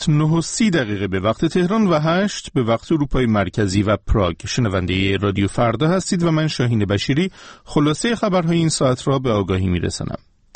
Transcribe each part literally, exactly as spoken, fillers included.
ساعت نه و سی دقیقه به وقت تهران و هشت به وقت اروپای مرکزی و پراگ. شنونده رادیو فردا هستید و من شاهین بشیری خلاصه خبرهای این ساعت را به آگاهی میرسانم.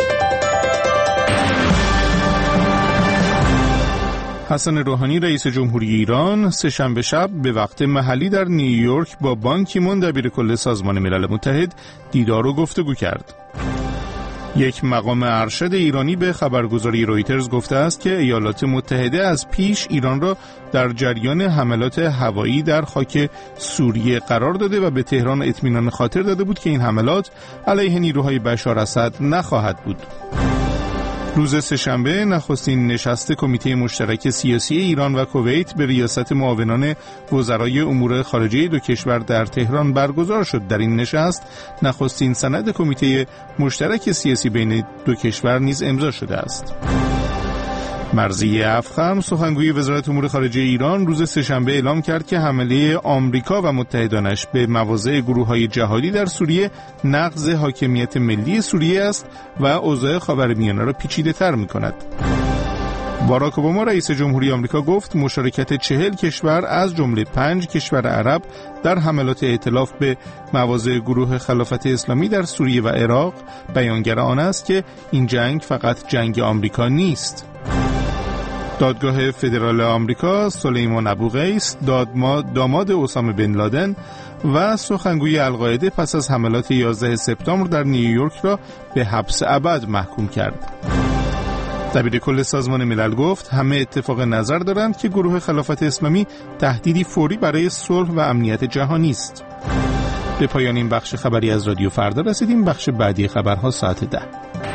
حسن روحانی رئیس جمهوری ایران سه‌شنبه شب به وقت محلی در نیویورک با بان کی مون دبیر کل سازمان ملل متحد دیدار و گفتگو کرد. یک مقام ارشد ایرانی به خبرگزاری رویترز گفته است که ایالات متحده از پیش ایران را در جریان حملات هوایی در خاک سوریه قرار داده و به تهران اطمینان خاطر داده بود که این حملات علیه نیروهای بشار اسد نخواهد بود. روز سه‌شنبه نخستین نشست کمیته مشترک سیاسی ایران و کویت به ریاست معاونان وزرای امور خارجه دو کشور در تهران برگزار شد. در این نشست نخستین سند کمیته مشترک سیاسی بین دو کشور نیز امضا شده است. مرضیه افخم سخنگوی وزارت امور خارجه ایران روز سه‌شنبه اعلام کرد که حمله آمریکا و متحدانش به مواضع گروه‌های جهادی در سوریه نقض حاکمیت ملی سوریه است و اوضاع خاورمیانه را پیچیده‌تر می‌کند. باراک اوباما رئیس جمهوری آمریکا گفت مشارکت چهل کشور از جمله پنج کشور عرب در حملات ائتلاف به مواضع گروه خلافت اسلامی در سوریه و عراق بیانگر آن است که این جنگ فقط جنگ آمریکا نیست. دادگاه فدرال آمریکا سلیمان ابوقیس داماد اسامه بن لادن و سخنگوی القاعده پس از حملات یازده سپتامبر در نیویورک را به حبس ابد محکوم کرد. دبیر کل سازمان ملل گفت همه اتفاق نظر دارند که گروه خلافت اسلامی تهدیدی فوری برای صلح و امنیت جهانی است. به پایان این بخش خبری از رادیو فردا رسیدیم. بخش بعدی خبرها ساعت ده.